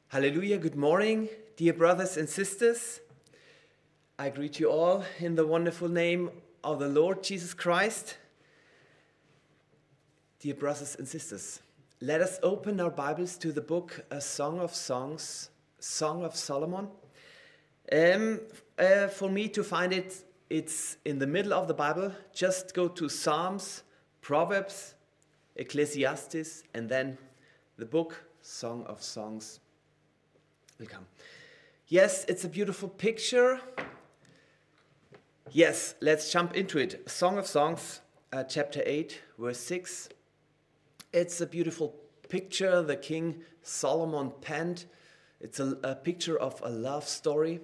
Hallelujah, good morning, dear brothers and sisters. I greet you all in the wonderful name of the Lord Jesus Christ. Dear brothers and sisters, let us open our Bibles to the book A Song of Songs, Song of Solomon. For me to find it, it's in the middle of the Bible. Just go to Psalms, Proverbs, Ecclesiastes, and then the book Song of Songs. Welcome. Yes, it's a beautiful picture. Yes, let's jump into it. Song of Songs, chapter 8, verse 6. It's a beautiful picture the King Solomon penned. It's a picture of a love story.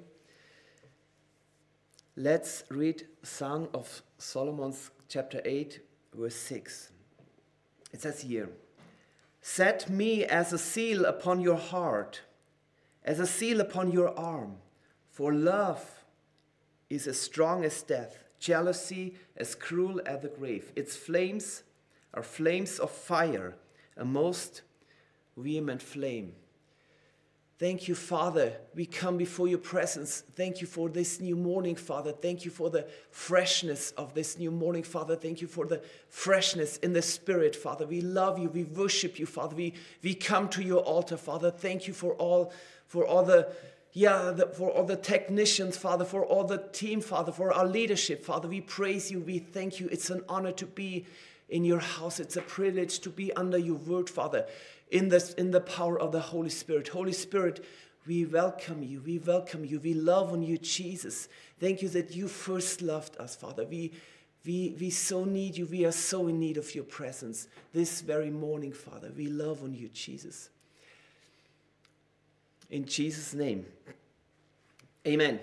Let's read Song of Solomon's chapter 8, verse 6. It says here, "Set me as a seal upon your heart, as a seal upon your arm, for love is as strong as death, jealousy as cruel as the grave. Its flames are flames of fire, a most vehement flame." Thank you, Father. We come before your presence. Thank you for this new morning, Father. Thank you for the freshness of this new morning, Father. Thank you for the freshness in the Spirit, Father. We love you. We worship you, Father. We come to your altar, Father. Thank you for all the technicians, Father, for all the team, Father, for our leadership, Father. We praise you. We thank you. It's an honor to be in your house. It's a privilege to be under your word, Father, in the power of the Holy Spirit. Holy Spirit, we welcome you. We welcome you. We love on you, Jesus. Thank you that you first loved us, Father. We so need you. We are so in need of your presence this very morning, Father. We love on you, Jesus. In Jesus' name, amen.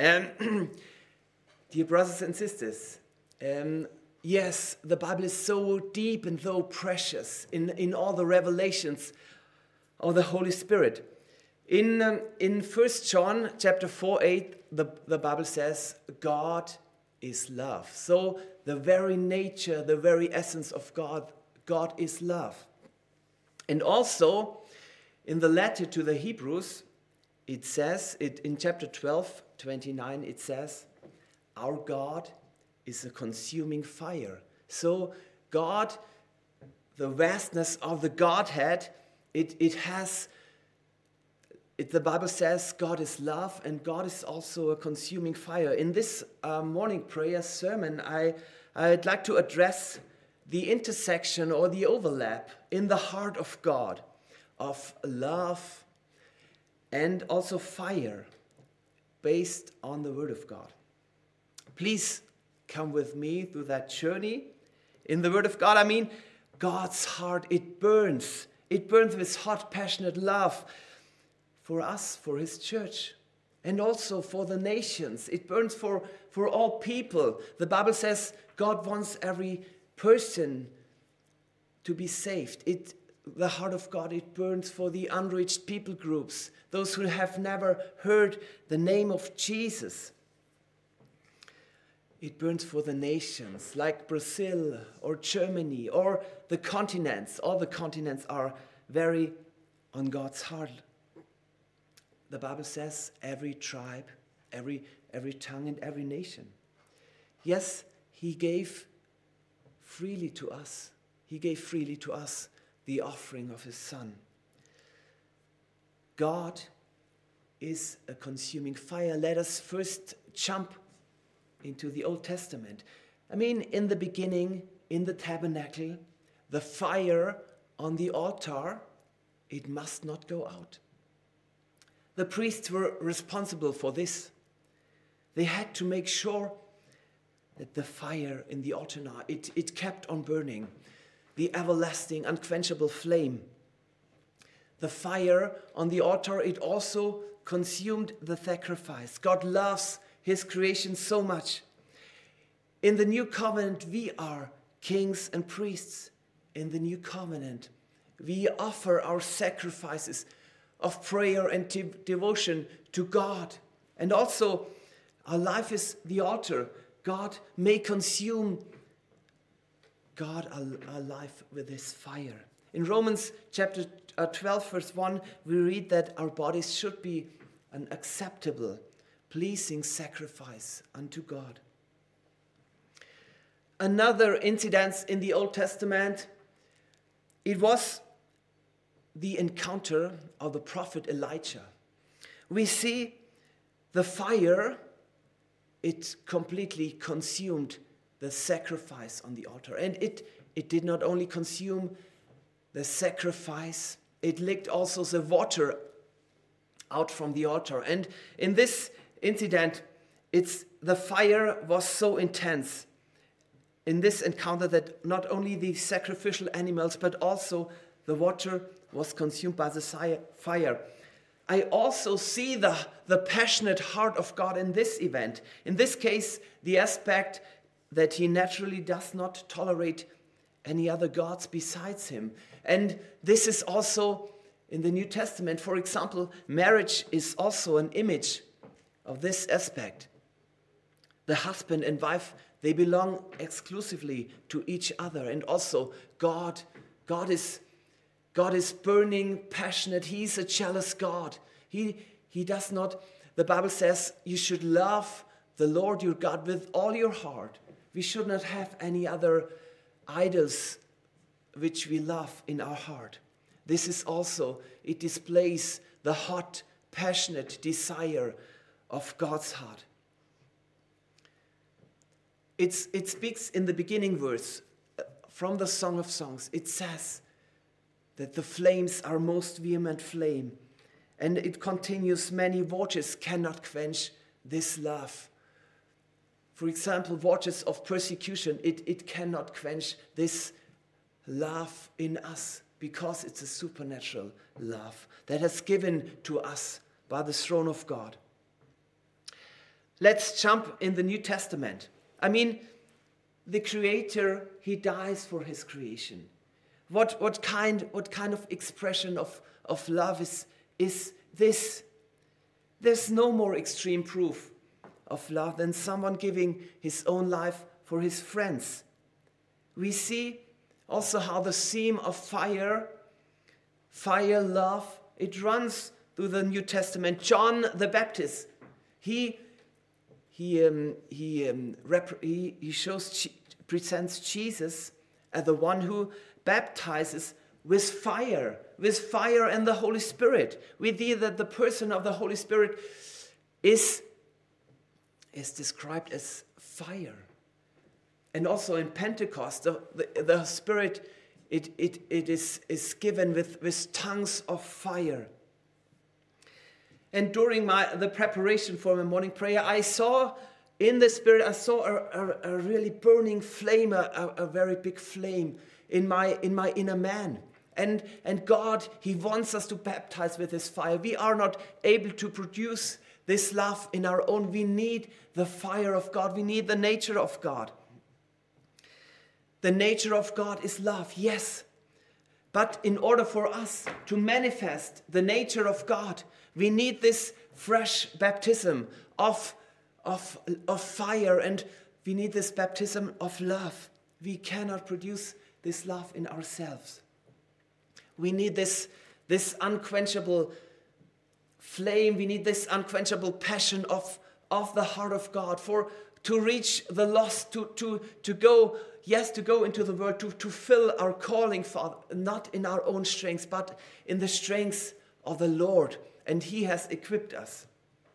Dear brothers and sisters, yes, the Bible is so deep and so precious in all the revelations of the Holy Spirit. In 1 John chapter 4:8, the Bible says, God is love. So the very nature, the very essence of God is love. And also, in the letter to the Hebrews, it says, in chapter 12:29, it says, our God is a consuming fire. So God, the vastness of the Godhead, the Bible says God is love and God is also a consuming fire. In this morning prayer sermon, I'd like to address the intersection or the overlap in the heart of God of love and also fire based on the Word of God. Please come with me through that journey in the Word of God. I mean, God's heart, it burns. It burns with hot, passionate love for us, for His church, and also for the nations. It burns for all people. The Bible says God wants every person to be saved. The heart of God, it burns for the unreached people groups, those who have never heard the name of Jesus. It burns for the nations like Brazil or Germany or the continents. All the continents are very on God's heart. The Bible says every tribe, every tongue and every nation. Yes, He gave freely to us. He gave freely to us the offering of His Son. God is a consuming fire. Let us first jump into the Old Testament. I mean, in the beginning, in the tabernacle, the fire on the altar, it must not go out. The priests were responsible for this. They had to make sure that the fire in the altar, it kept on burning. The everlasting, unquenchable flame. The fire on the altar, it also consumed the sacrifice. God loves His creation so much. In the new covenant, we are kings and priests. In the new covenant, we offer our sacrifices of prayer and devotion to God. And also, our life is the altar. God may consume God our life with His fire. In Romans chapter 12, verse 1, we read that our bodies should be an acceptable, pleasing sacrifice unto God. Another incident in the Old Testament, it was the encounter of the prophet Elijah. We see the fire, it completely consumed the sacrifice on the altar. And it did not only consume the sacrifice, it licked also the water out from the altar. And in this incident, the fire was so intense in this encounter that not only the sacrificial animals, but also the water was consumed by the fire. I also see the passionate heart of God in this event. In this case, the aspect that he naturally does not tolerate any other gods besides him. And this is also in the New Testament. For example, marriage is also an image of this aspect. The husband and wife, they belong exclusively to each other. And also God is burning, passionate. He's a jealous God. He does not, the Bible says, you should love the Lord your God with all your heart. We should not have any other idols which we love in our heart. This is also, it displays the hot, passionate desire of God's heart. It speaks in the beginning verse from the Song of Songs. It says that the flames are most vehement flame. And it continues, many waters cannot quench this love. For example, waters of persecution, it cannot quench this love in us because it's a supernatural love that has given to us by the throne of God. Let's jump in the New Testament. I mean, the Creator, he dies for his creation. What kind of expression of love is this? There's no more extreme proof of love than someone giving his own life for his friends. We see also how the theme of fire, love, it runs through the New Testament. John the Baptist, he presents Jesus as the one who baptizes with fire and the Holy Spirit. We see that the person of the Holy Spirit is described as fire. And also in Pentecost, the Spirit it is given with tongues of fire. And during the preparation for my morning prayer, I saw in the Spirit, a really burning flame, a very big flame in my inner man. And God, he wants us to baptize with his fire. We are not able to produce this love in our own. We need the fire of God. We need the nature of God. The nature of God is love, yes. But in order for us to manifest the nature of God, we need this fresh baptism of fire, and we need this baptism of love. We cannot produce this love in ourselves. We need this unquenchable flame. We need this unquenchable passion of the heart of God to reach the lost, to go into the world, to fill our calling, Father, not in our own strengths, but in the strengths of the Lord. And he has equipped us.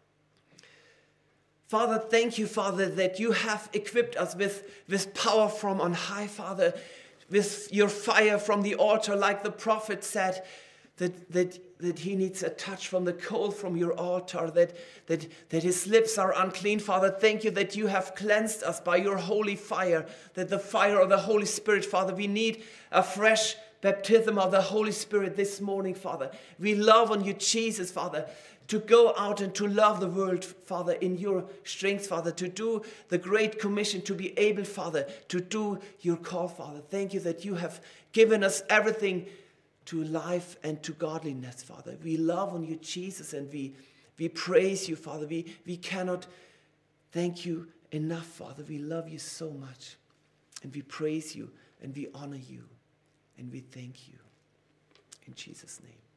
Father, thank you, Father, that you have equipped us with power from on high, Father, with your fire from the altar, like the prophet said, that he needs a touch from the coal from your altar, that his lips are unclean. Father, thank you that you have cleansed us by your holy fire, that the fire of the Holy Spirit, Father, we need a fresh baptism of the Holy Spirit this morning, Father. We love on you, Jesus, Father, to go out and to love the world, Father, in your strength, Father, to do the great commission, to be able, Father, to do your call, Father. Thank you that you have given us everything to life and to godliness, Father. We love on you, Jesus, and we praise you, Father. We cannot thank you enough, Father. We love you so much, and we praise you, and we honor you, and we thank you. In Jesus' name.